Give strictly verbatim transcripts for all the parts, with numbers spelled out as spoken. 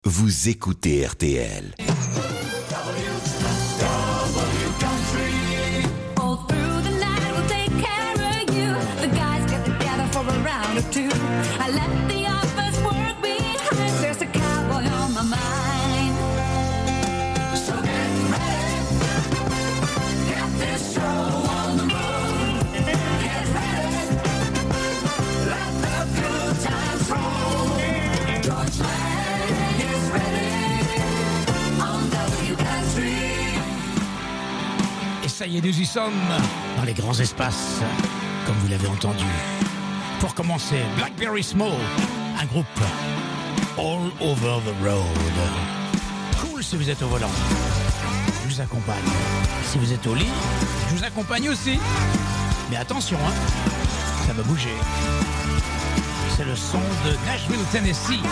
Vous écoutez R T L. Ça y est, nous y sommes dans les grands espaces, comme vous l'avez entendu. Pour commencer, Blackberry Smoke, un groupe All Over the Road. Cool si vous êtes au volant, je vous accompagne. Si vous êtes au lit, je vous accompagne aussi. Mais attention, hein, ça va bouger. C'est le son de Nashville, Tennessee.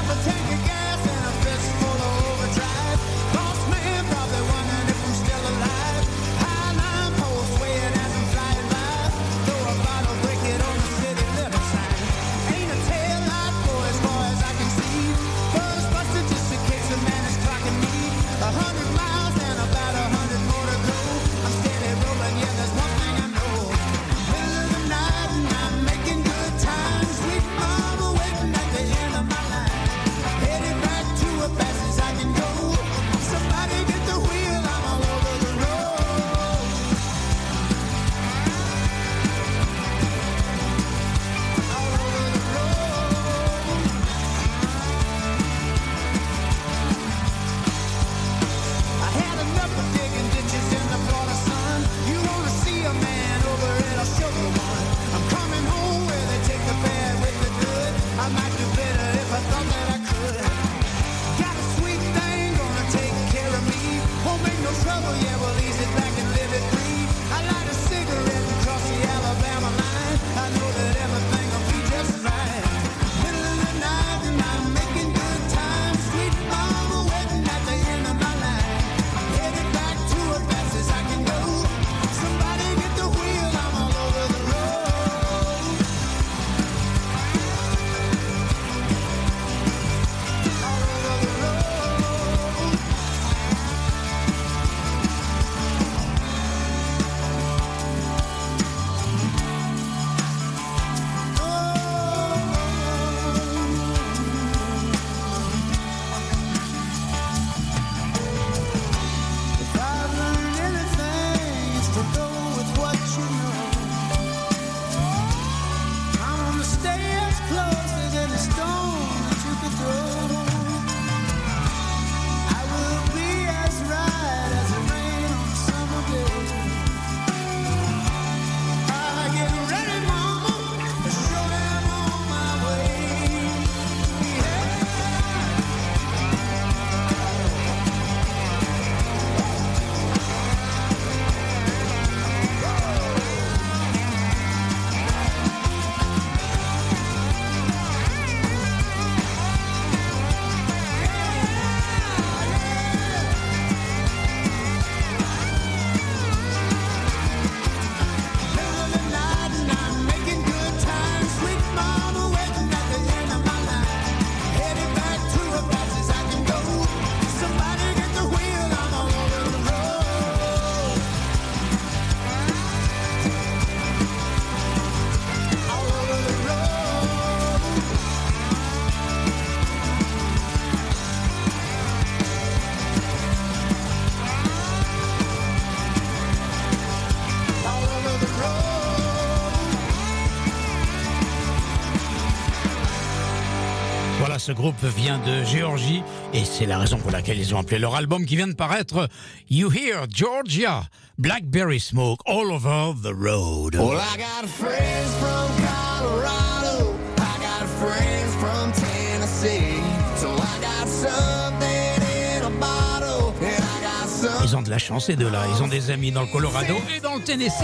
Ce groupe vient de Géorgie et c'est la raison pour laquelle ils ont appelé leur album qui vient de paraître You Hear Georgia, Blackberry Smoke, All Over the Road. Well, I got friends from Colorado, I got friends from Tennessee, so I got something in a bottle, and I got something. Ils ont de la chance ces deux-là, ils ont des amis dans le Colorado et dans le Tennessee.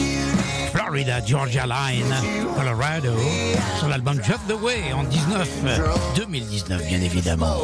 Florida, Georgia Line, Colorado, sur l'album Just the Way en dix-neuf, deux mille dix-neuf bien évidemment.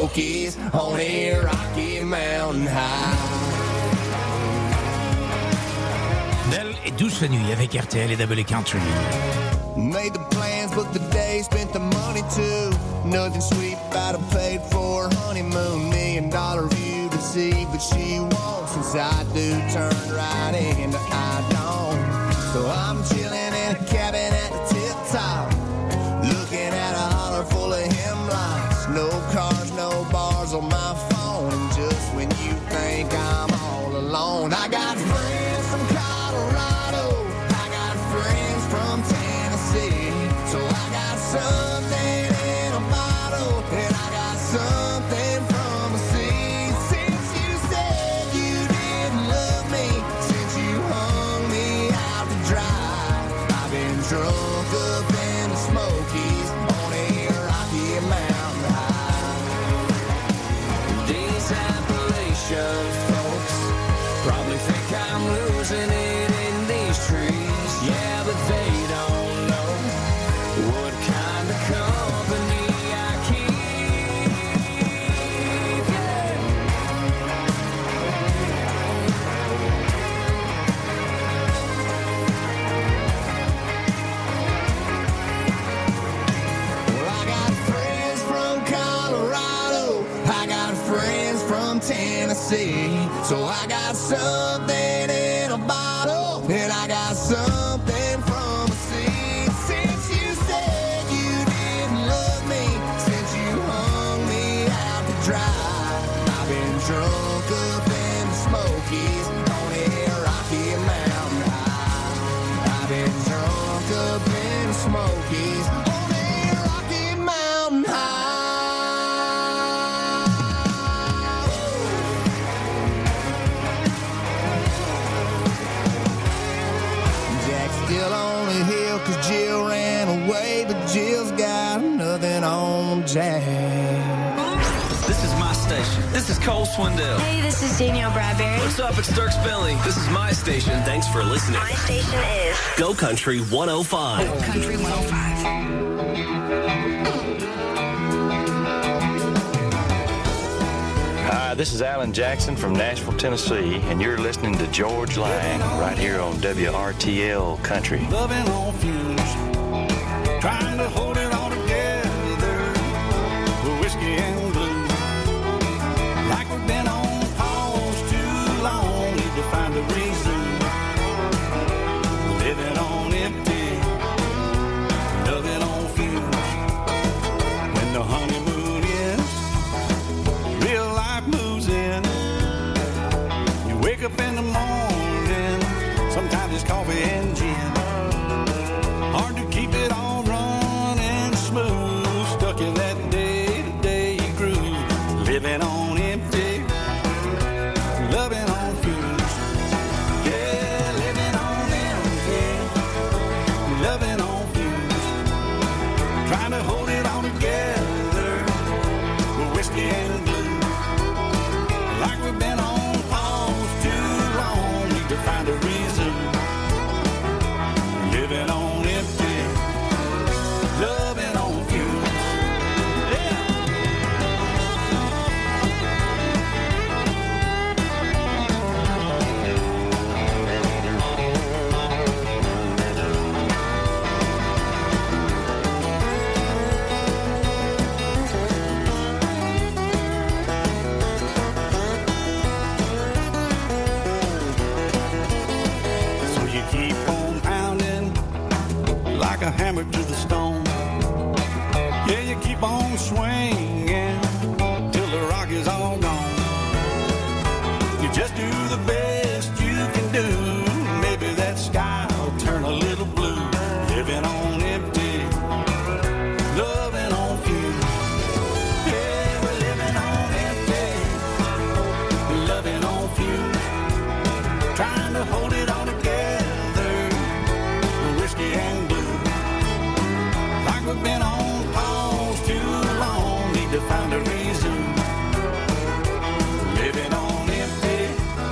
Belle et douce nuit avec R T L et Double Country. Made the plans, booked the day, spent the money too. Nothing sweet about a paid for honeymoon, million dollar view to see, but she won't. Since I do, turn right into I don't. So I'm chilling in a cabin at the tip top, looking at a holler full of hemlocks. No cars, no bars on my phone. And just when you think I'm all alone, I got friends from Colorado, I got friends from Tennessee. So I got something in a bottle, and I got something from the sea. Since you said you didn't love me, since you hung me out to dry, I've been drunk up in the Smokies on a Rocky Mountain high. These Appalachian folks probably think I'm losing it in these trees. Yeah, but they don't know what kind of company I keep. Yeah. Well, I got friends from Colorado, I got friends from Tennessee. So I got something in a bottle, and I got something from the sea. Since you said you didn't love me, since you hung me out to dry, I've been drunk up in the Smokies on a Rocky Mountain high. I've been drunk up in the Smokies on a Rocky Mountain high. Jack's still on the hill 'cause Jill ran away, but Jill's got nothing on Jack. This is my station. This is Cole Swindell. Hey, this is Danielle Bradbury. What's up? It's Dirk Bentley. This is my station. Thanks for listening. My station is Go Country one oh five. Country one oh five. Hi, this is Alan Jackson from Nashville, Tennessee, and you're listening to George Lang right here on W R T L Country. Loving on fumes, trying to hold it all together, the whiskey and blue. Like we've been on pause too long, need to find a reason. Living on empty, loving on fumes. When the honeymoon ends, real life moves in. You wake up in the morning, sometimes it's coffee and gin. Hard to keep it all running smooth, stuck in that day-to-day groove. Living on empty, loving on fumes. Yeah, living on empty, loving on fumes. Trying to hold it all together, with whiskey and blue. Like we've been on pause too long, need to find a reason. Living on empty, loving on fumes. Yeah. So you keep on pounding like a hammer to the stone. Yeah, you keep on swinging till the rock is all gone. You just do the best you can do. Maybe that sky will turn a little blue. Living on empty, loving on fumes. Yeah, we're living on empty, loving on fumes. Trying to hold it all together, whiskey and blue. Like we've been on pause too long, need to find a reason. Living on empty,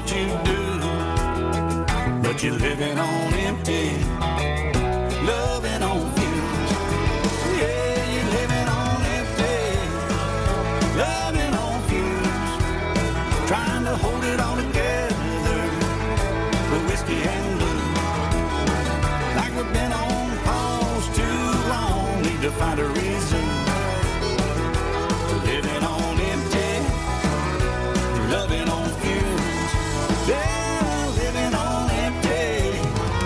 what you do, but you're living on empty, loving on fumes. Yeah, you're living on empty, loving on fumes, trying to hold it all together with whiskey and blues. Like we've been on pause too long, need to find a reason. Living on empty, loving on fumes. Yeah, living on empty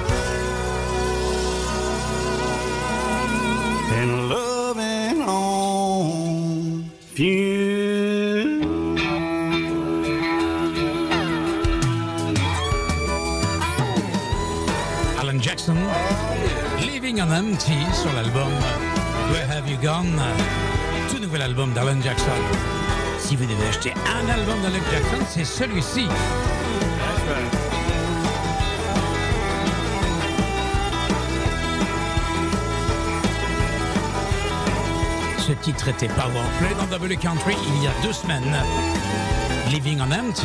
and loving on fumes. Alan Jackson, Living on Empty sur l'album Where Have You Gone, tout nouvel album d'Alan Jackson. Si vous devez acheter un album d'Alan Jackson, c'est celui-ci. Ce titre était Powerplay dans W Country il y a deux semaines. Living on Empty.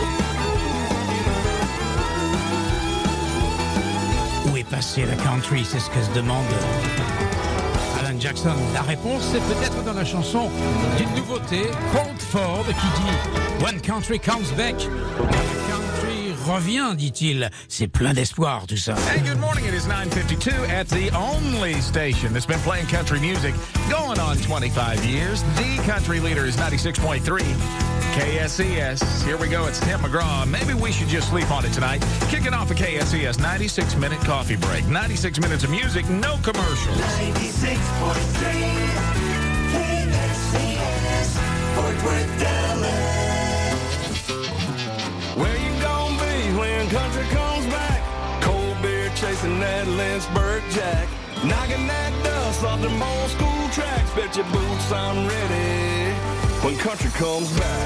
Où est passé la country? C'est ce que se demande Alan Jackson. La réponse, c'est peut-être dans la chanson d'une nouveauté, Colt Ford, qui dit When Country Comes Back. Country revient, dit-il. C'est plein d'espoir, tout ça. Hey, good morning. It is nine fifty-two at the only station that's been playing country music going on twenty-five years. The country leader is ninety-six point three K S E S. Here we go. It's Tim McGraw. Maybe we should just sleep on it tonight. Kicking off a K S E S ninety-six minute coffee break. ninety-six minutes of music, no commercials. ninety-six point three K S E S, Fort Worth, Dallas. Where you gonna be when country comes back? Cold beer chasing that Lynchburg Jack, knocking that dust off them old school tracks. Bet your boots I'm ready when country comes back.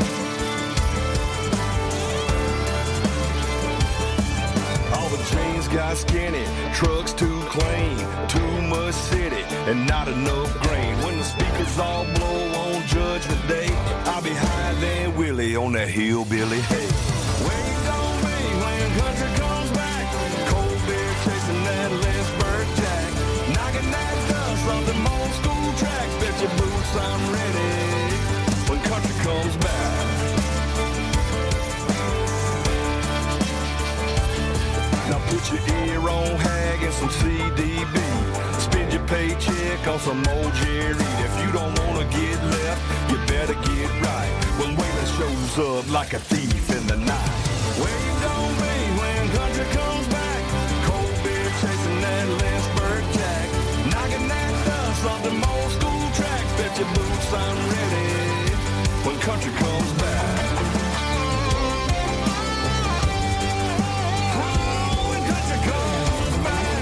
All the chains got skinny, trucks too clean, too much city and not enough grain. When the speakers all blow on Judgment Day, I'll be higher than Willie on that hillbilly hay. Where you gonna be when country comes back? Cold beer chasing that Lynchburg Jack, knocking that dust off them old school tracks. Bet your boots I'm ready when country comes back. Now put your ear on Hag and some C D B. Spend your paycheck on some old Jerry. If you don't wanna get left, you better get right when Waylon shows up like a thief in the night. Where you gonna be when country comes back? Cold beer chasing that Lynchburg Jack, knocking that dust off them old school tracks. Bet your boots I'm ready when country comes back. Oh, when country comes back.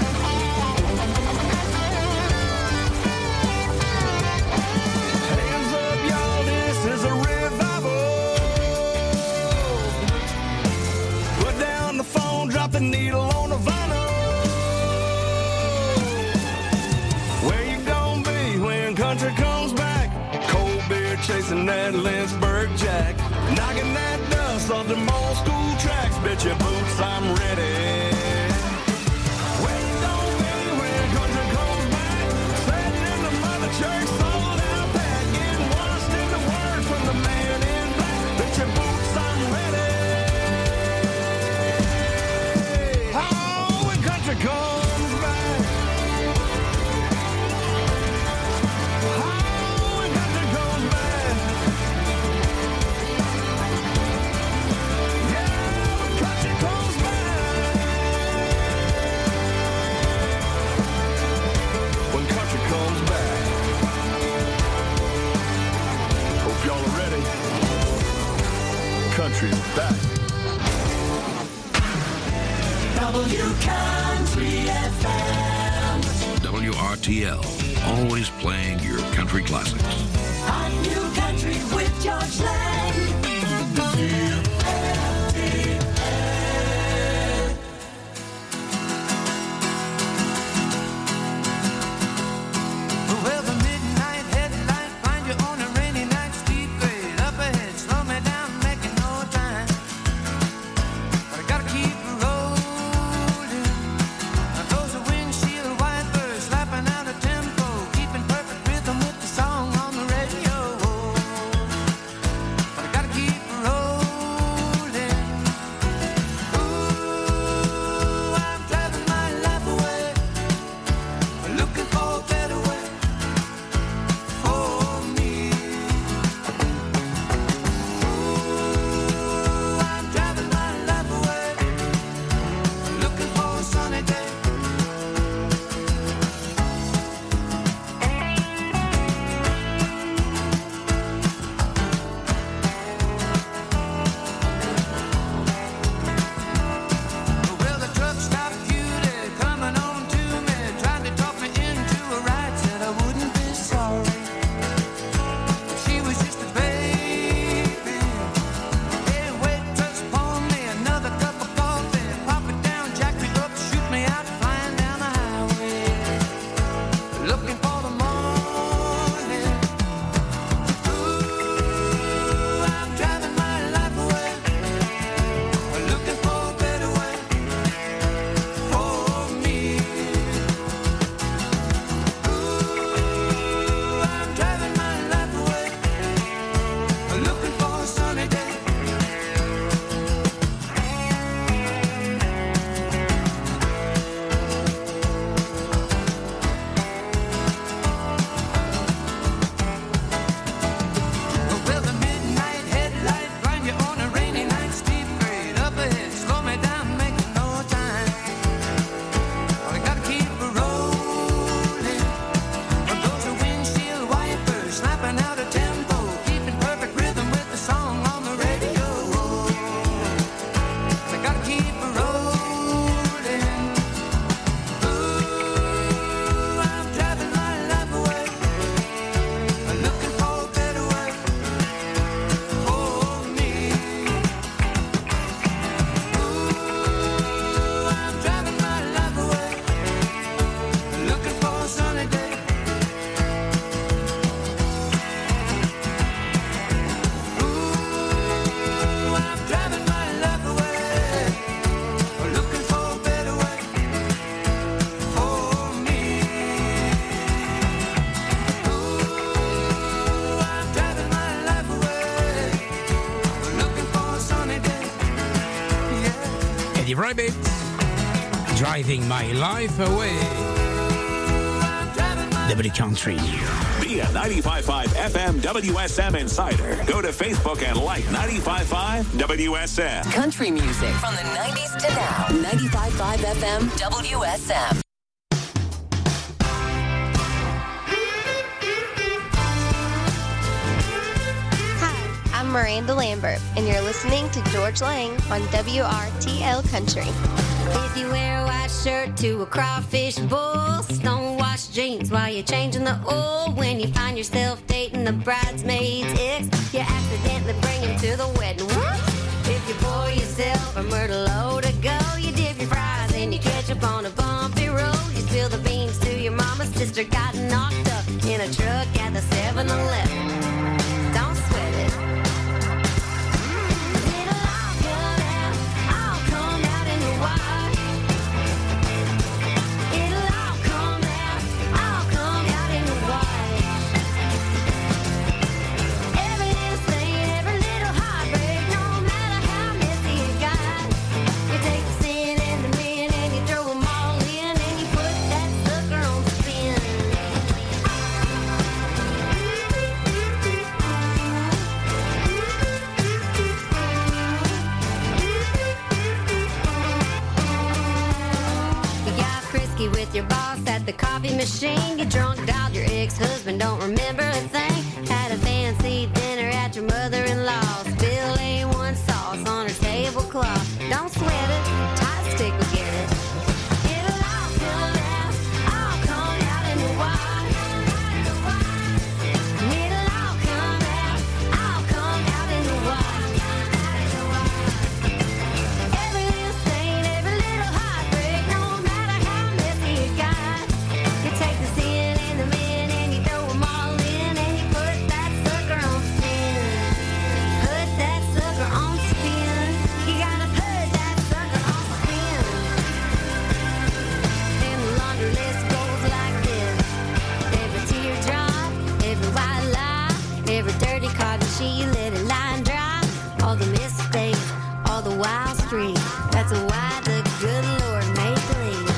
Hands up, y'all, this is a revival. Put down the phone, drop the needle on the vinyl. Where you gonna be when country comes back? Cold beer chasing that Lynchburg Jack, knocking that dust off them old school tracks. Bet your boots I'm ready. Where you gonna be when country comes back? Sitting in the mother church, sold out back, getting washed in the word from the man in black. Bet your boots I'm ready. Oh, when country comes back. Oh, when country comes back. Yeah, when country comes back. When country comes back. Hope y'all are ready. Country's back. W Country F M. W R T L, always playing your country classics. Hot new country with George Lang. Well, the midnight headlight find you on a rainy night, steep grade up ahead, slow me down, making no time. Eddie Rabbit, Driving My Life Away. W Country. Be a ninety-five point five F M W S M insider. Go to Facebook and like ninety-five point five W S M. Country music from the nineties to now. ninety-five point five F M W S M. I'm Miranda Lambert, and you're listening to George Lang on W R T L Country. If you wear a white shirt to a crawfish boil, stone-washed jeans while you're changing the oil, when you find yourself dating the bridesmaid's ex, you accidentally bring him to the wedding. What? If you pour yourself a myrtle low to go, you dip your fries and you catch up on a bumpy road. You spill the beans to your mama's sister, got knocked up in a truck at the seven eleven. Don't sweat it. With your boss at the coffee machine, you drunk dialed your ex-husband, don't remember a thing. Had a fancy dinner at your mother-in-law's, Bill A one sauce on her tablecloth. Don't sweat it, Tight Stick will get it. It'll all come out, all come out in the wash. It'll all come out, all come out in the wash. Every little stain, every little heartbreak, no matter how messy it got. You take the sin and the men and you throw them all in, and you put that sucker on spin. Put that sucker on spin. You gotta put that sucker on spin. And the laundry list goes like this: every teardrop, every white lie, every dirty cotton sheet, you let it lie and dry. All the mistakes, all the wild streets. That's why the good Lord made bleach.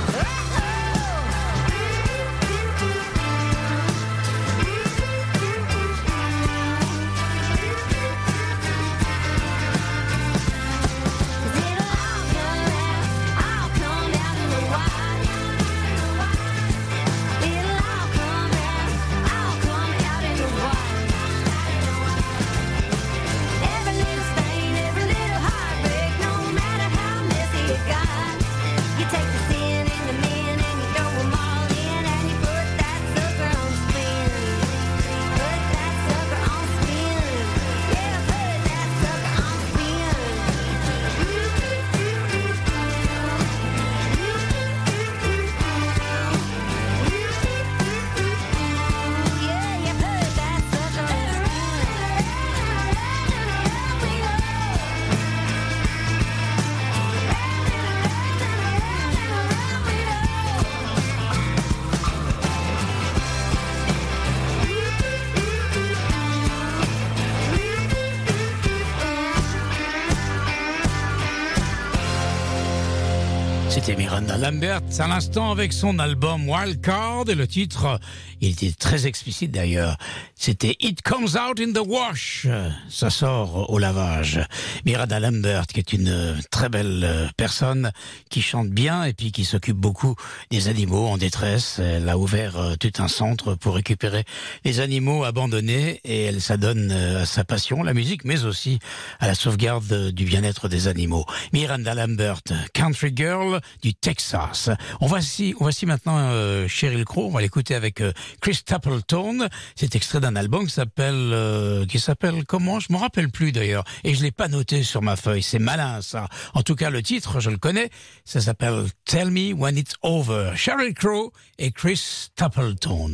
C'était Miranda Lambert à l'instant avec son album Wild Card, et le titre, il était très explicite d'ailleurs, c'était It Comes Out in the Wash, ça sort au lavage. Miranda Lambert, qui est une très belle personne, qui chante bien et puis qui s'occupe beaucoup des animaux en détresse. Elle a ouvert tout un centre pour récupérer les animaux abandonnés, et elle s'adonne à sa passion, la musique, mais aussi à la sauvegarde du bien-être des animaux. Miranda Lambert, Country Girl du Texas. On va si, on va si maintenant euh, Sheryl Crow, on va l'écouter avec euh, Chris Stapleton. C'est extrait d'un album qui s'appelle euh, qui s'appelle comment? Je me rappelle plus d'ailleurs, et je l'ai pas noté sur ma feuille. C'est malin ça. En tout cas, le titre, je le connais. Ça s'appelle Tell Me When It's Over. Sheryl Crow et Chris Stapleton.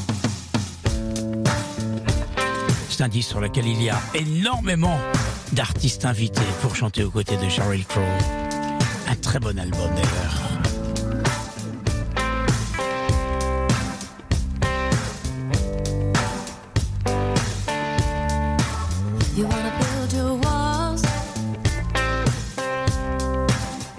C'est un disque sur lequel il y a énormément d'artistes invités pour chanter aux côtés de Sheryl Crow. Un très bon album d'ailleurs. You wanna build your walls,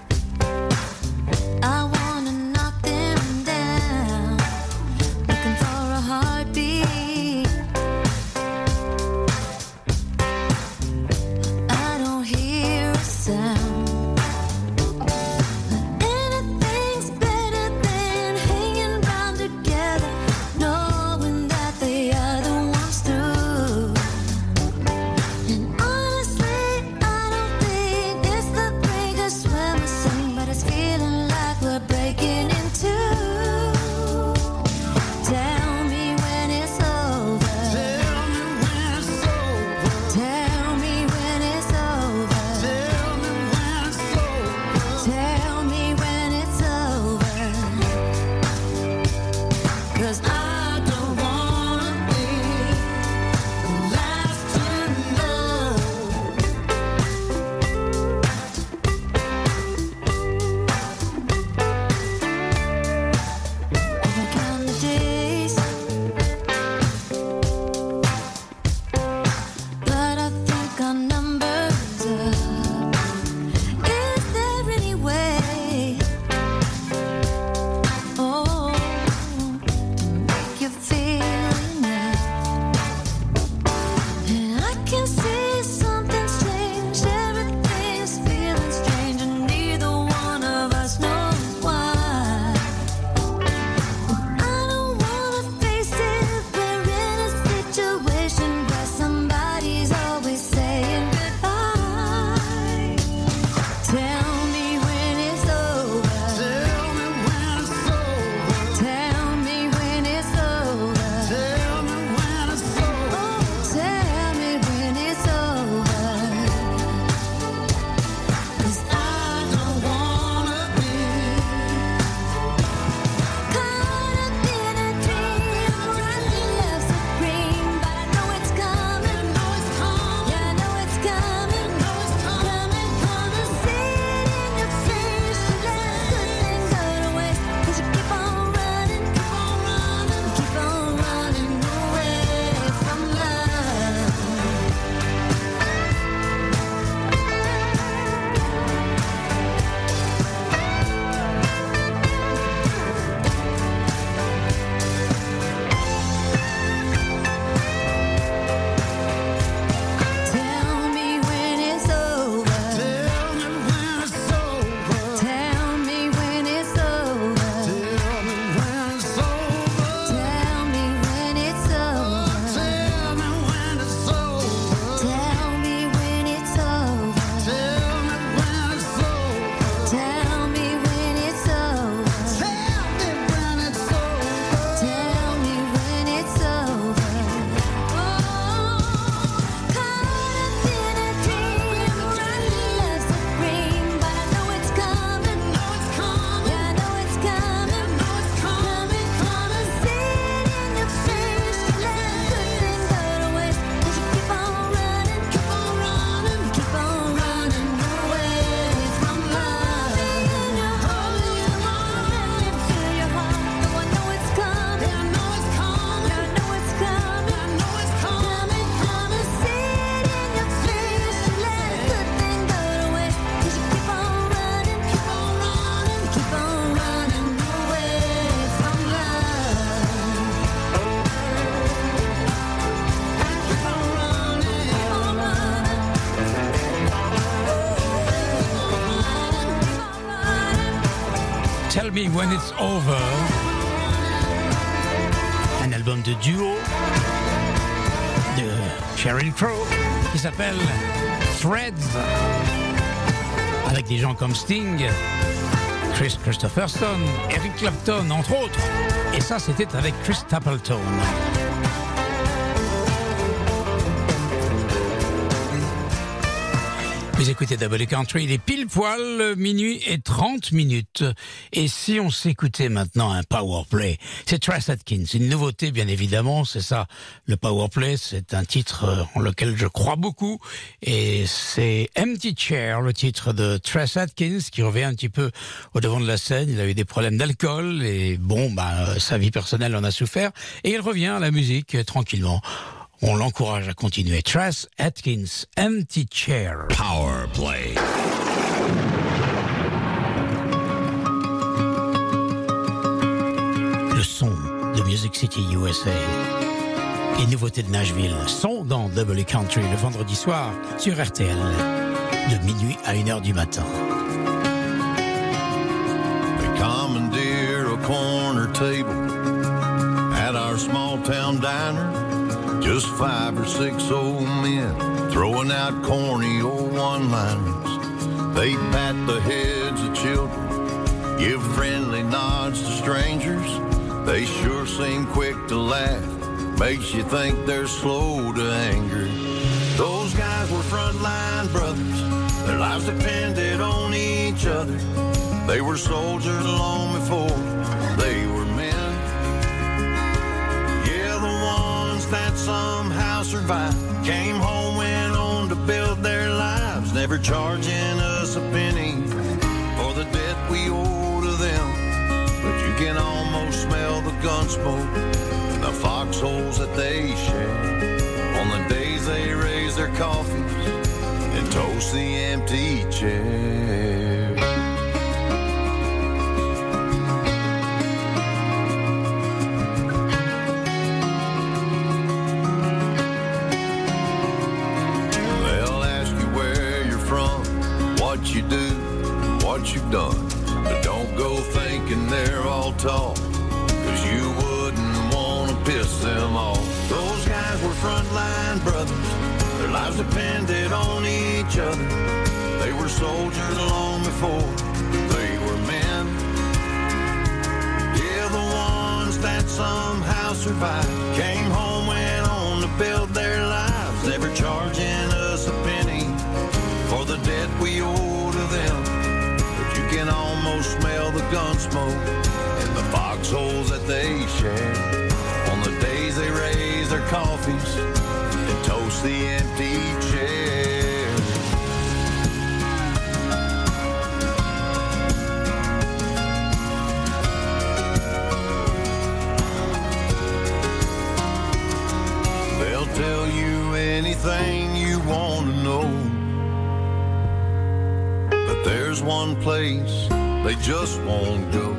Me When It's Over. Un album de duo de Sheryl Crow qui s'appelle Threads, avec des gens comme Sting, Chris Christopherson, Eric Clapton, entre autres. Et ça, c'était avec Chris Stapleton. Vous écoutez Double Country, il est pile poil, minuit et trente minutes. Et si on s'écoutait maintenant un power play, c'est Trace Atkins, une nouveauté bien évidemment, c'est ça, le power play, c'est un titre en lequel je crois beaucoup, et c'est Empty Chair, le titre de Trace Atkins, qui revient un petit peu au devant de la scène. Il a eu des problèmes d'alcool, et bon, bah, sa vie personnelle en a souffert, et il revient à la musique tranquillement. On l'encourage à continuer. Trace Atkins, Empty Chair. Power Play. Le son de Music City U S A. Les nouveautés de Nashville sont dans Double Country le vendredi soir sur R T L de minuit à une heure du matin. They commandeer a corner table at our small town diner. Just five or six old men throwing out corny old one-liners. They pat the heads of children, give friendly nods to strangers. They sure seem quick to laugh, makes you think they're slow to anger. Those guys were frontline brothers, their lives depended on each other. They were soldiers long before they were men. Yeah, the ones that somehow survived came home, went on to build their lives, never charging us a penny for the debt we owe to them. But you can almost smell the gun smoke and the foxholes that they share on the days they raise their coffees and toast the empty chair. You do what you've done, but don't go thinking they're all tall, cause you wouldn't want to piss them off. Those guys were frontline brothers, their lives depended on each other. They were soldiers long before they were men. Yeah, the ones that somehow survived came home, went on to build their lives, never charging us a penny for the debt we owe to them. But you can almost smell the gun smoke and the foxholes that they share on the days they raise their coffees and toast the empty chair. They'll tell you anything you want to know. There's one place they just won't go,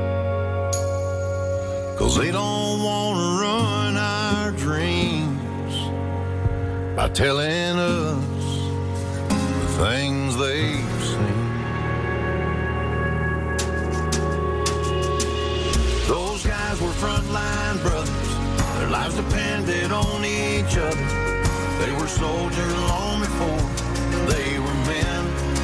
cause they don't want to ruin our dreams by telling us the things they've seen. Those guys were frontline brothers, their lives depended on each other. They were soldiers long before they were men.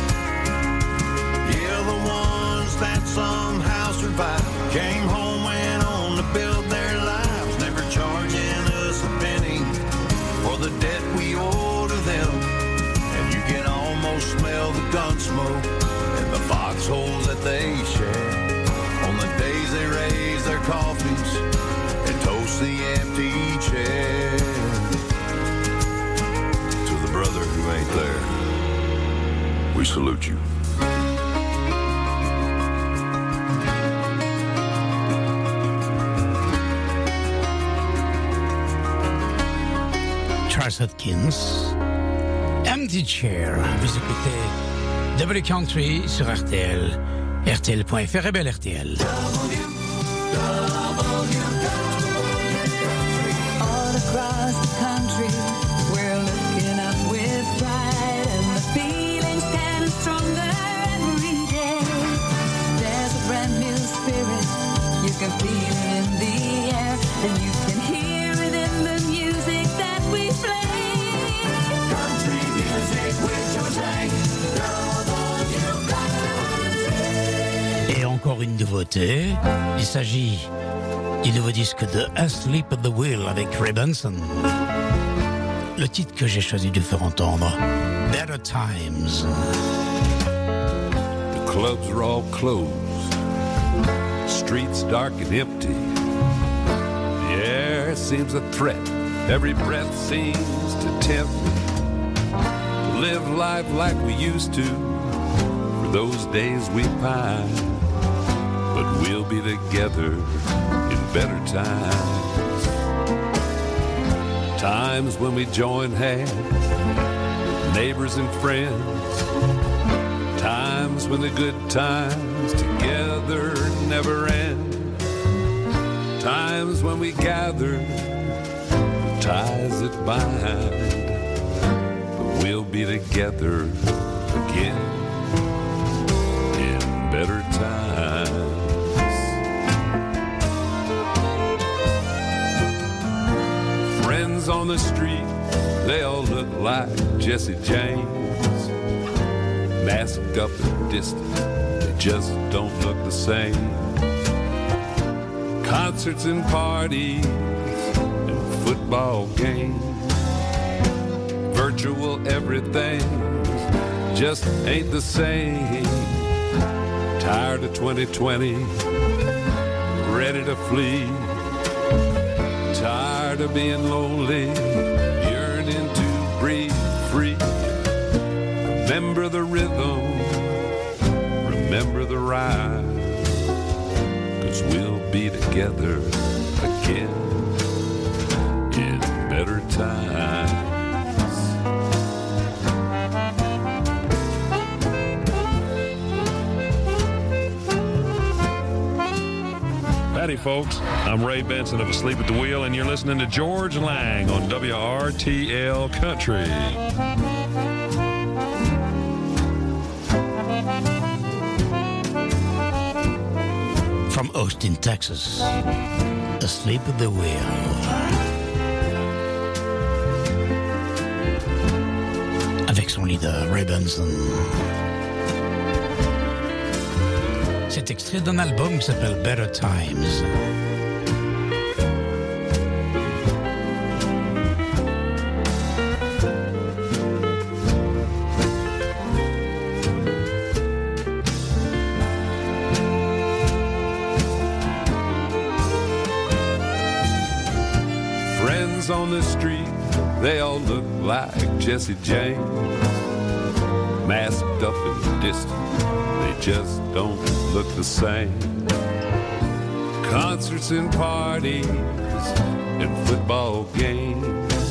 The ones that somehow survived came home, went on to build their lives, never charging us a penny for the debt we owe to them. And you can almost smell the gun smoke and the foxholes that they share on the days they raise their coffees and toast the empty chair. To the brother who ain't there, we salute you. Trace Atkins, Empty Chair. Vous écoutez Double Country sur R T L, R T L point F R et belle R T L. All across the country, we're looking up with pride, and the feeling's getting stronger every day. There's a brand new encore une nouveauté. Il s'agit du nouveau disque de Asleep at the Wheel avec Ray Benson. Le titre que j'ai choisi de faire entendre, Better Times. The clubs are all closed, streets dark and empty. The air seems a threat, every breath seems to tempt me to live life like we used to. For those days we pine, but we'll be together in better times. Times when we join hands, neighbors and friends. Times when the good times together never end. Times when we gather the ties that bind. But we'll be together again in better times. Friends on the street, they all look like Jesse James. Masked up and distant, they just don't look the same. Concerts and parties and football games. Virtual everything just ain't the same. Tired of twenty twenty, ready to flee. Tired of being lonely, yearning to breathe free. Remember the rhythm, remember the rhyme, 'cause we'll be together again in better times. Howdy, folks. I'm Ray Benson of Asleep at the Wheel, and you're listening to George Lang on W R T L Country. From Austin, Texas, Asleep at the Wheel. Avec son leader, Ray Benson. C'est extrait d'un album qui s'appelle Better Times. Friends on the street, they all look like Jesse James. Masked up and distant, they just don't look the same. Concerts and parties and football games.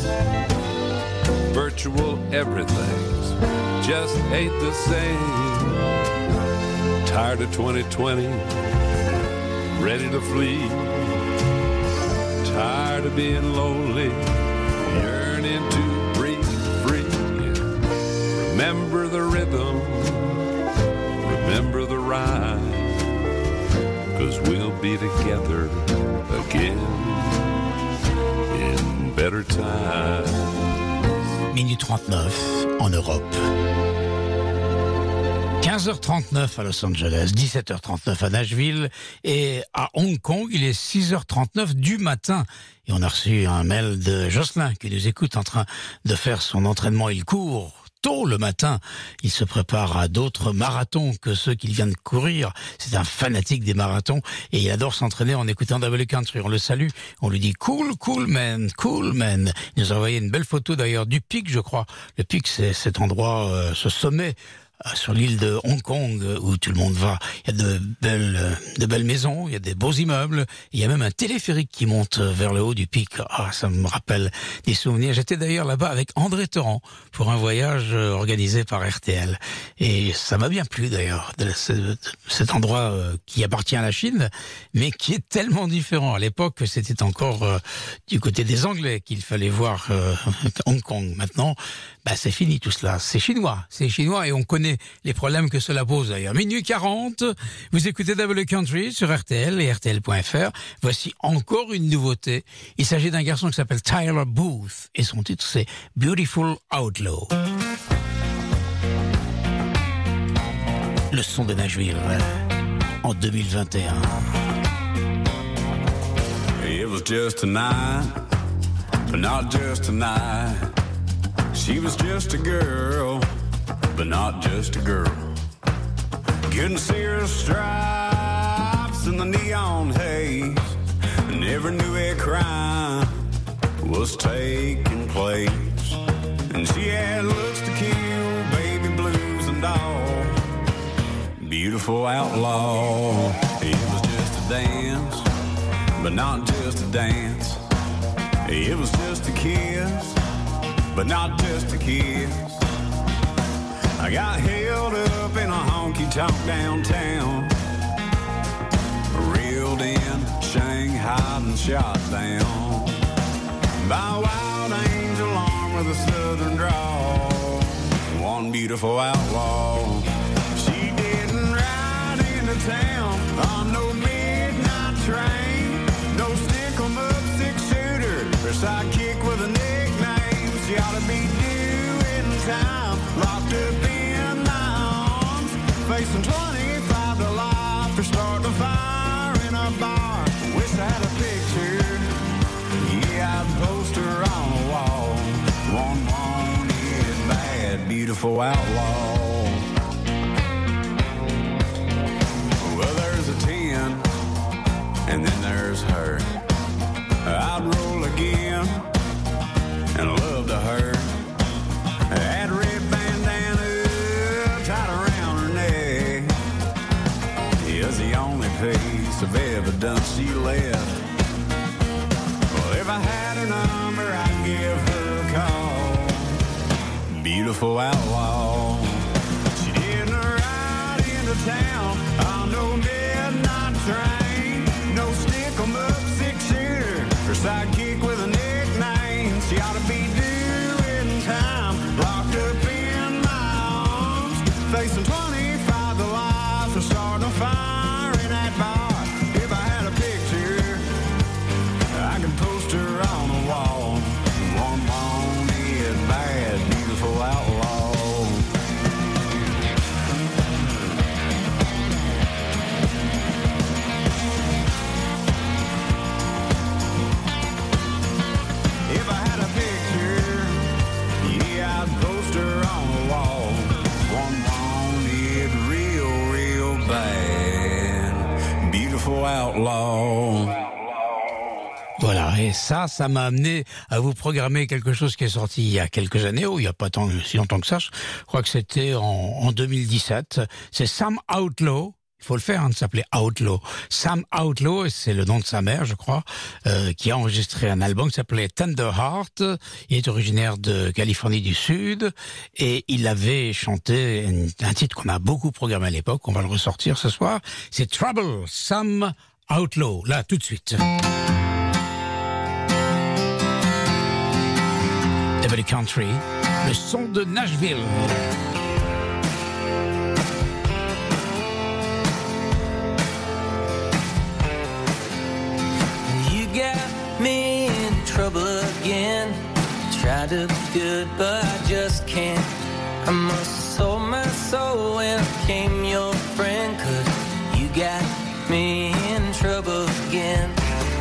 Virtual everything's just ain't the same. Tired of twenty twenty, ready to flee. Tired of being lonely, yearning to breathe free. Remember the rhythm, remember the rhyme, 'cause we'll be together again in better times. Minute trente-neuf en Europe. quinze heures trente-neuf à Los Angeles, dix-sept heures trente-neuf à Nashville et à Hong Kong, il est six heures trente-neuf du matin. Et on a reçu un mail de Jocelyn qui nous écoute en train de faire son entraînement. Il court tôt le matin. Il se prépare à d'autres marathons que ceux qu'il vient de courir. C'est un fanatique des marathons et il adore s'entraîner en écoutant W Country. On le salue, on lui dit cool, cool man, cool man. Il nous a envoyé une belle photo d'ailleurs du pic, je crois. Le pic, c'est cet endroit, euh, ce sommet sur l'île de Hong Kong où tout le monde va. Il y a de belles, de belles maisons, il y a des beaux immeubles, il y a même un téléphérique qui monte vers le haut du pic. Ah, ça me rappelle des souvenirs. J'étais d'ailleurs là-bas avec André Torrent pour un voyage organisé par R T L. Et ça m'a bien plu d'ailleurs, de cet endroit qui appartient à la Chine, mais qui est tellement différent. À l'époque, c'était encore du côté des Anglais qu'il fallait voir Hong Kong. Maintenant, bah, c'est fini tout cela. C'est chinois, c'est chinois et on connaît les problèmes que cela pose d'ailleurs. Minuit quarante, vous écoutez W Country sur R T L et R T L point F R. Voici encore une nouveauté. Il s'agit d'un garçon qui s'appelle Tyler Booth et son titre c'est Beautiful Outlaw. Le son de Nashville. en deux mille vingt et un. It was just a night, but not just a night. She was just a girl, but not just a girl. Couldn't see her stripes in the neon haze. Never knew a crime was taking place. And she had looks to kill, baby blues and all. Beautiful outlaw. It was just a dance, but not just a dance. It was just a kiss, but not just a kiss. I got held up in a honky-tonk downtown, reeled in, shanghaied and shot down by a wild angel arm with a southern drawl. One beautiful outlaw. She didn't ride into town on no midnight train, no stick-em-up six-shooter or sidekick with a nickname. She ought to be doing time, locked up in my arms, facing twenty-five to life for starting a fire in a bar. Wish I had a picture, yeah, I'd post her on the wall. One wanted bad, beautiful outlaw. Well, there's a ten, and then there's her. I'd roll again and love to her. That red bandana tied around her neck is the only piece of evidence she left. Well, if I had her number, I'd give her a call. Beautiful outlaw. She didn't ride into town on no midnight train, no stick-em-up six-shooter or sidekick with a nickname. She ought to be doing time, locked up in my arms, facing twenty-five to life for starting a fire in that bar. If I had a picture, I could post her on the wall. One wanted bad, beautiful outlaw. If I had a picture, yeah, I'd post her on the wall. One wanted real, real bad, beautiful outlaw. Voilà, et ça, ça m'a amené à vous programmer quelque chose qui est sorti il y a quelques années, ou il n'y a pas tant, si longtemps que ça, je crois que c'était en, en deux mille dix-sept. C'est Sam Outlaw. Il faut le faire, hein, de s'appeler Outlaw. Sam Outlaw, c'est le nom de sa mère, je crois, euh, qui a enregistré un album qui s'appelait Tender Heart. Il est originaire de Californie du Sud et il avait chanté un, un titre qu'on a beaucoup programmé à l'époque. On va le ressortir ce soir. C'est Trouble, Sam Outlaw. Là, tout de suite. W Country, le son de Nashville. Me in trouble again. Try to be good, but I just can't. I must have sold my soul when I became your friend, 'cause you got me in trouble again.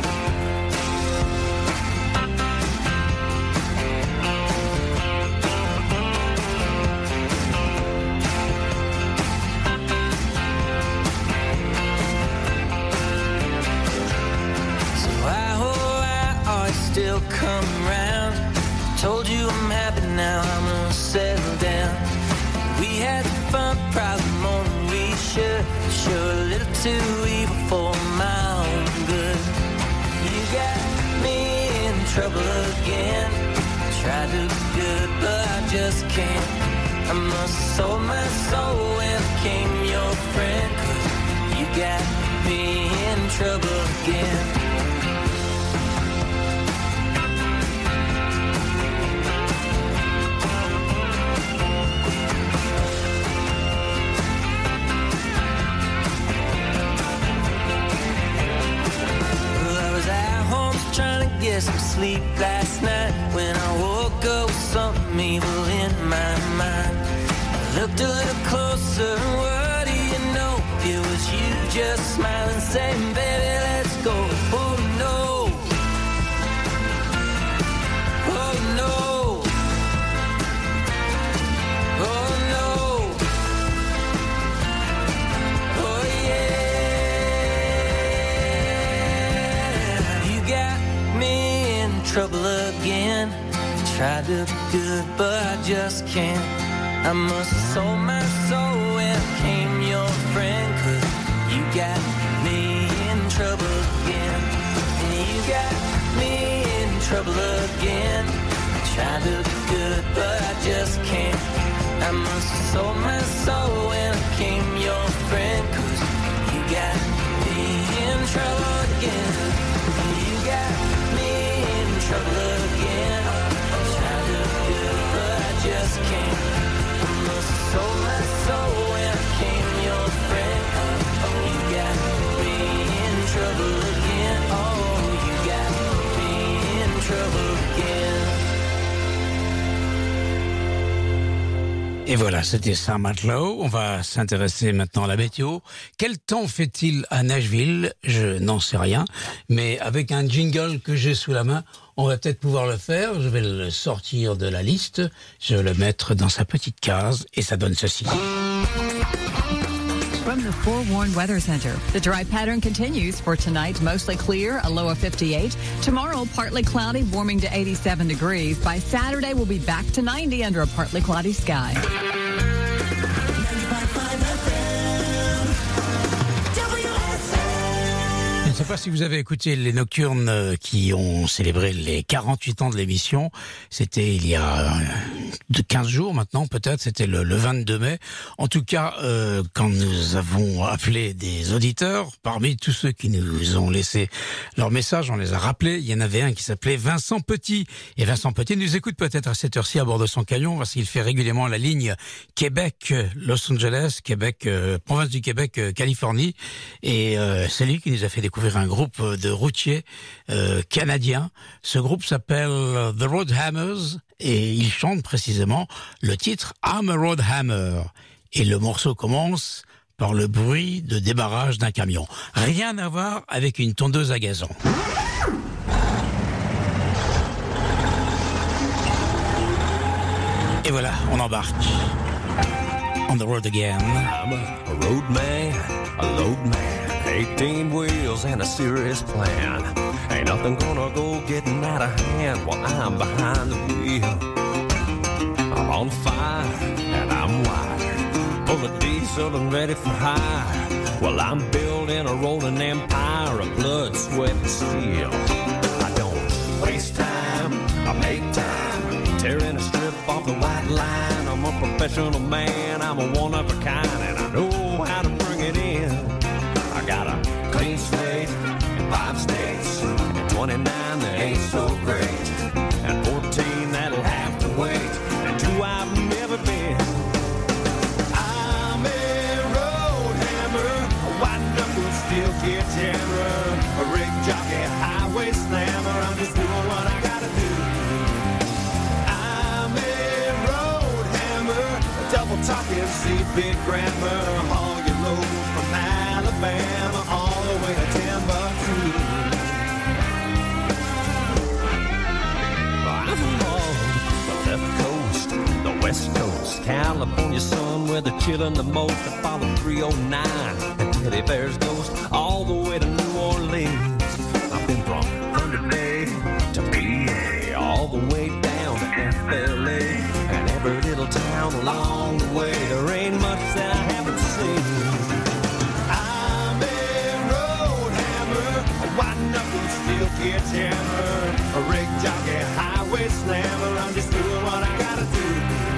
Still come around. Told you I'm happy now, I'm gonna settle down. We had fun, probably more than we should. Sure, a little too evil for my own good. You got me in trouble again. Try to be good, but I just can't. I must have sold my soul when I became your friend, 'cause you got me in trouble again. Get some sleep last night when I woke up with something evil in my mind. I looked a little closer and what do you know? it was you just smiling, saying, baby, let's go. Oh no, oh no, oh no, oh yeah. You got me in trouble again. Tried to be good, but I just can't. I must have sold my soul when I became your friend. Cause you got me in trouble again. And you got me in trouble again. I tried to be good, but I just can't. I must have sold my soul when I became your friend. Cause you got me in trouble again. And you got me in trouble again. Just can't. I must have sold my soul when I became your friend. Oh, you got me in trouble again. Oh, you got me in trouble again. Et voilà, c'était Sam Matlow. On va s'intéresser maintenant à la météo. Quel temps fait-il à Nashville? Je n'en sais rien, mais avec un jingle que j'ai sous la main, on va peut-être pouvoir le faire. Je vais le sortir de la liste, je vais le mettre dans sa petite case et ça donne ceci. From the Forewarned Weather Center, the dry pattern continues for tonight. Mostly clear, a low of fifty-eight. Tomorrow, partly cloudy, warming to eighty-seven degrees. By Saturday, we'll be back to ninety under a partly cloudy sky. Je ne sais pas si vous avez écouté les Nocturnes qui ont célébré les quarante-huit ans de l'émission. C'était il y a de quinze jours maintenant, peut-être. C'était le, le vingt-deux mai. En tout cas, euh, quand nous avons appelé des auditeurs, parmi tous ceux qui nous ont laissé leur message, on les a rappelés. Il y en avait un qui s'appelait Vincent Petit. Et Vincent Petit nous écoute peut-être à cette heure-ci à bord de son camion parce qu'il fait régulièrement la ligne Québec-Los Angeles, Québec, euh, province du Québec, euh, Californie. Et euh, c'est lui qui nous a fait découvrir un groupe de routiers euh, canadiens. Ce groupe s'appelle The Road Hammers et ils chantent précisément le titre I'm a Road Hammer. Et le morceau commence par le bruit de débarrage d'un camion. Rien à voir avec une tondeuse à gazon. Et voilà, on embarque. On the road again. I'm a, a road man, a load man. Eighteen wheels and a serious plan. Ain't nothing gonna go getting out of hand while I'm behind the wheel. I'm on fire and I'm wired, full of diesel and ready for hire. Well, I'm building a rolling empire of blood, sweat, and steel. I don't waste time, I make time, tearing a strip off the white line. I'm a professional man, I'm a one of a kind, and I know how to bring it in. I got a clean slate in five states, and twenty-nine that ain't so great, and fourteen that'll have to wait, and two I've never been. I'm a road hammer, a white knuckle steel kid jammer, a rig jockey, highway slammer. I'm just doing what I gotta do. I'm a road hammer, a double talking C-big grammar, haul your load from Alabama all the way to Timbuktu. I'm on the left coast, the west coast, California sun where they're chillin' the most. I follow three oh nine and Teddy Bear's ghost all the way to New Orleans. I've been from Thunder Bay to P A, all the way down to F L A, and every little town along the way. There ain't much that I haven't seen. White knuckle steel kid jammer, a rig jockey, highway slammer. I'm just doing what I gotta do.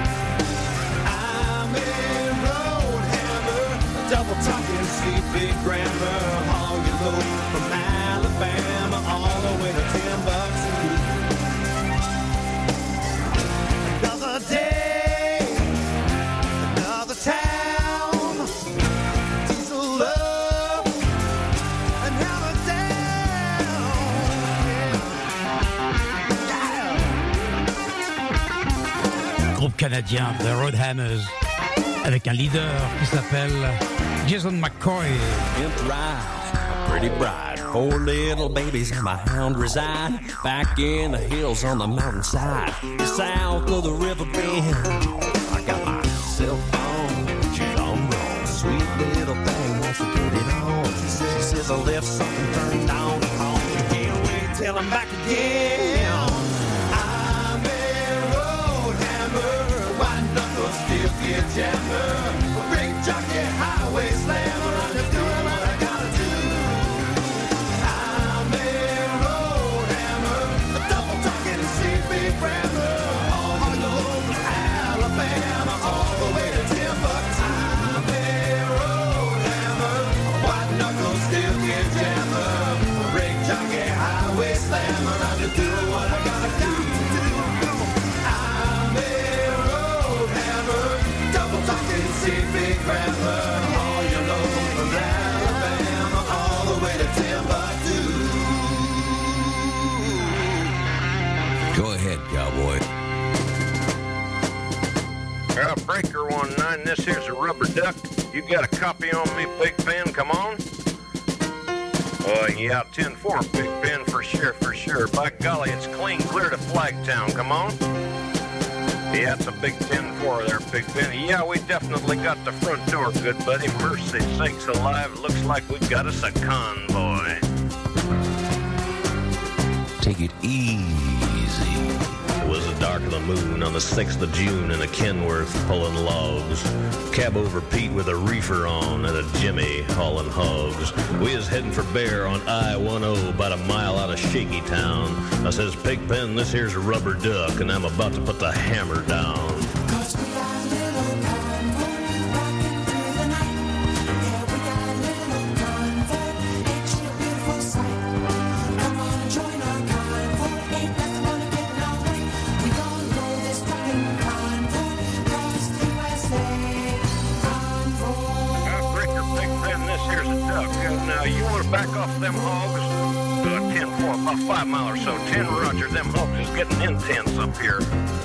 I'm a road hammer, a double talking C-big grammar, haul your load from Alabama all the way to Timbuktu. Another day, another town, diesel love, another day. Groupe canadien The Road Hammers avec un leader qui s'appelle Jason McCoy. Pretty bride, four little babies and my hound reside back in the hills on the mountainside, south of the river bend. I got my cell phone, she's on roll, sweet little thing wants to get it on. She says, she says I left something turned on at home. She can't wait till I'm back again. I'm a road hammer, white knuckles, steel gear jammer, brake jockey, highway slammer, I'm just doing what I gotta do. Go ahead, cowboy. Uh, Breaker one nine, this here's a rubber duck. You got a copy on me, Big Ben? Come on. Uh, yeah, ten four, Big Ben, for sure, for sure. By golly, it's clean clear to Flagtown. Come on. Yeah, it's a big ten four there, Big Ben. Yeah, we definitely got the front door, good buddy. Mercy sakes alive, looks like we got us a convoy. Take it easy. It was the dark of the moon on the sixth of June in a Kenworth pulling logs. Cab over Pete with a reefer on and a Jimmy hauling hogs. We is heading for Bear on I ten, about a mile out of Shaky Town. I says, Pigpen, this here's a rubber duck, and I'm about to put the hammer down. Now, you want to back off them hogs? Uh, ten four, about five miles or so. ten Roger, them hogs is getting intense up here.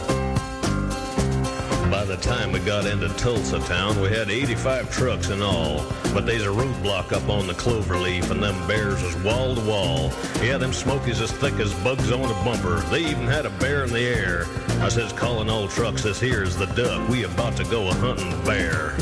By the time we got into Tulsa town, we had eighty-five trucks in all. But there's a roadblock up on the Cloverleaf, and them bears was wall to wall. Yeah, them smokies as thick as bugs on a bumper. They even had a bear in the air. I says, calling all trucks, this here's the duck. We about to go a-hunting bear.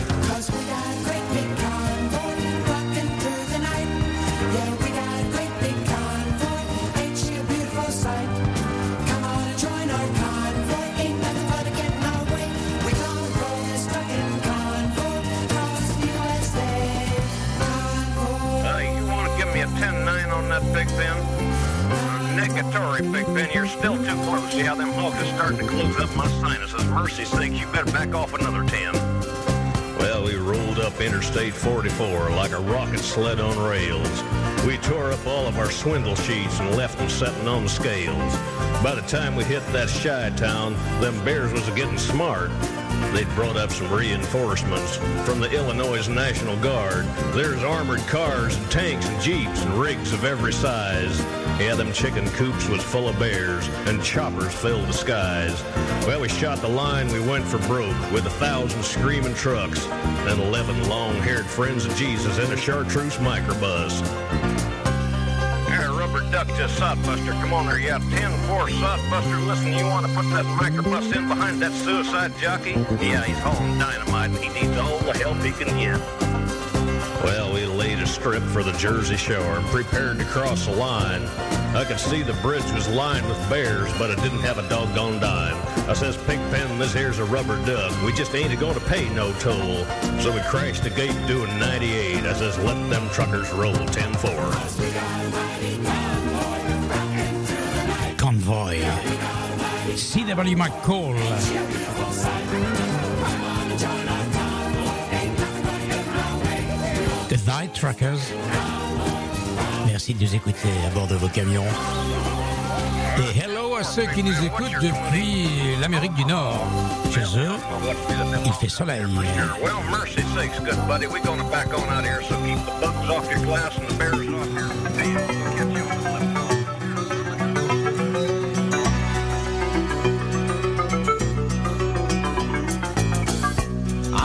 Big Ben. Negatory, Big Ben. You're still too close. Yeah, them hogs is starting to close up my sinuses. Mercy sakes, you better back off another ten. Well, we rolled up Interstate forty-four like a rocket sled on rails. We tore up all of our swindle sheets and left them setting on the scales. By the time we hit that shy town, them bears was getting smart. They'd brought up some reinforcements from the Illinois National Guard. There's armored cars and tanks and jeeps and rigs of every size. Yeah, them chicken coops was full of bears and choppers filled the skies. Well, we shot the line, we went for broke with a thousand screaming trucks and eleven long-haired friends of Jesus in a chartreuse microbus. Rubber duck to Sodbuster. Come on there, yeah, ten four Sodbuster. Listen, you want to put that microbus in behind that suicide jockey? Yeah, he's hauling dynamite and he needs all the help he can get. Well, we laid a strip for the Jersey Shore and prepared to cross the line. I could see the bridge was lined with bears, but it didn't have a doggone dime. I says, Pigpen, this here's a rubber duck. We just ain't going to pay no toll. So we crashed the gate doing ninety-eight. I says, let them truckers roll ten four. Convoy. C W McCall. The Night Truckers. Merci de nous écouter à bord de vos camions. Et hello à ceux qui nous écoutent depuis l'Amérique du Nord. Chez eux, il fait soleil. Well, mercy sakes, good buddy. We're going to back on out here, so keep the bugs off your glass and the bears off your tail. We'll catch you on the left.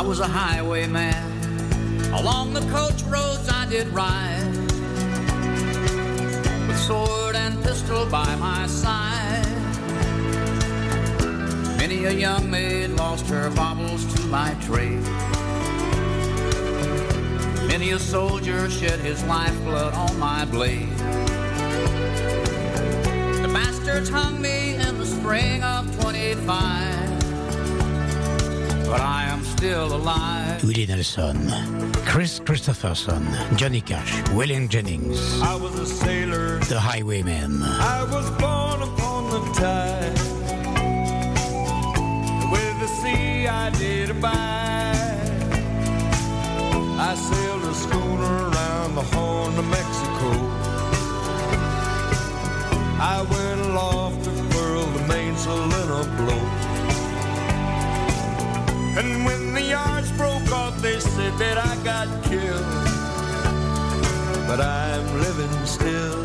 was a highwayman. Along the coach roads I did ride, with sword and pistol by my side. Many a young maid lost her baubles to my trade. Many a soldier shed his lifeblood on my blade. The bastards hung me in the spring of twenty-five, but I am still alive. Willie Nelson, Chris Christopherson, Johnny Cash, Waylon Jennings, I was a sailor, The Highwaymen. I was born upon the tide. With the sea I did abide. I sailed a schooner around the Horn of Mexico. I went aloft to furl the mainsail in a blow. And when the yards broke off, they said that I got killed. But I'm living still.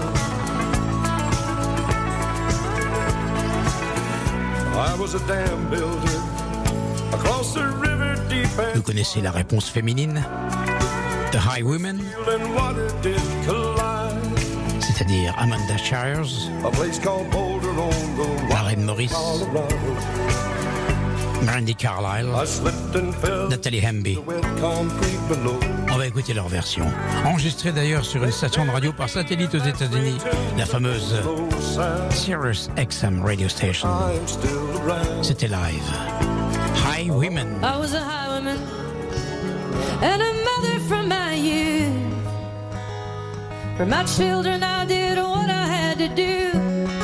I was a dam builder across the river deep and Vous connaissez la réponse féminine? The Highwaymen, and water did collide. c'est-à-dire Amanda Shires, A place called Boulder on the Maren Morris, Colorado. Brandy Carlile, I slipped and fell Nathalie Hemby. the wet concrete below. On va écouter leur version. Enregistrée d'ailleurs sur une station de radio par satellite aux États-Unis, la fameuse Sirius X M Radio Station. I'm still around. C'était live. Highwaymen. I was a highwayman and a mother from my youth. For my children I did what I had to do.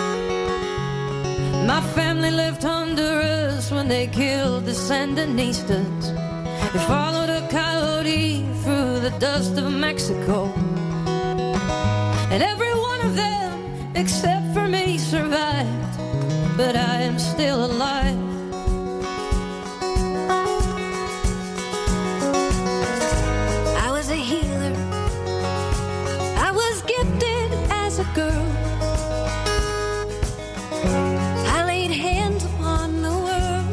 My family left Honduras when they killed the Sandinistas. They followed a coyote through the dust of Mexico. And every one of them, except for me, survived. But I am still alive. I was a healer. I was gifted as a girl. I laid hands upon the world.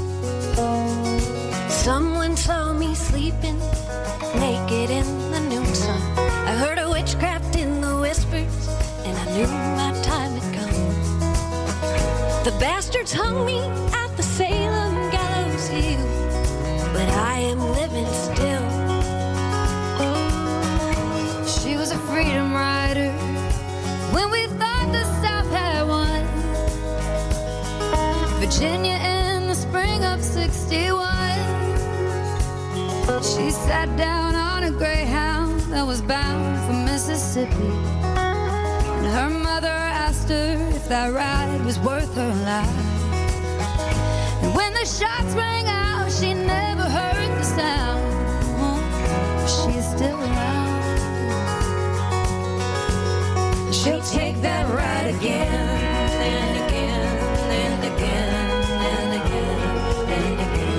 Someone saw me sleeping naked in the noon sun. I heard a witchcraft in the whispers, and I knew my time had come. The bastards hung me at the Salem gallows hill, but I am living still. She was a freedom rider when we thought the South had won. Virginia in the spring of sixty-one. She sat down on a Greyhound that was bound for Mississippi. And her mother asked her if that ride was worth her life. And when the shots rang out, she never heard the sound. She's still around. She'll take that ride again and again and again and again and again.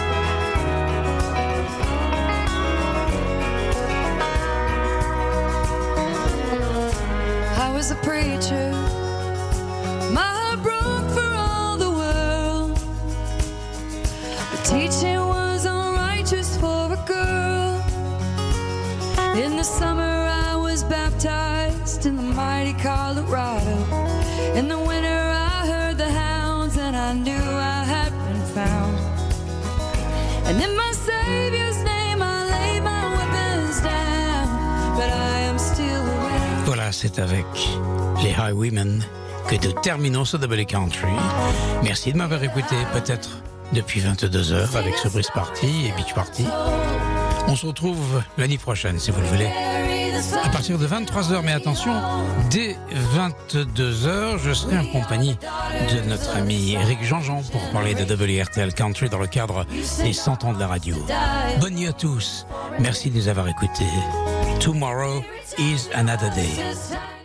I was a preacher. My heart broke for all the world. The teaching was unrighteous for a girl. In the summer I was baptized in the mighty Colorado. In the winter I heard the hounds and I knew I had been found. And in my Savior's name I lay my weapons down, but I am still around. Voilà, c'est avec les Highwaymen que nous terminons ce Double Country. Merci de m'avoir écouté, peut-être depuis vingt-deux heures avec ce Brise Party et Beach Party. On se retrouve l'année prochaine, si vous le voulez, à partir de vingt-trois heures. Mais attention, dès vingt-deux heures, je serai en compagnie de notre ami Eric Jean-Jean pour parler de W R T L Country dans le cadre des cent ans de la radio. Bonne nuit à tous. Merci de nous avoir écoutés. Tomorrow is another day.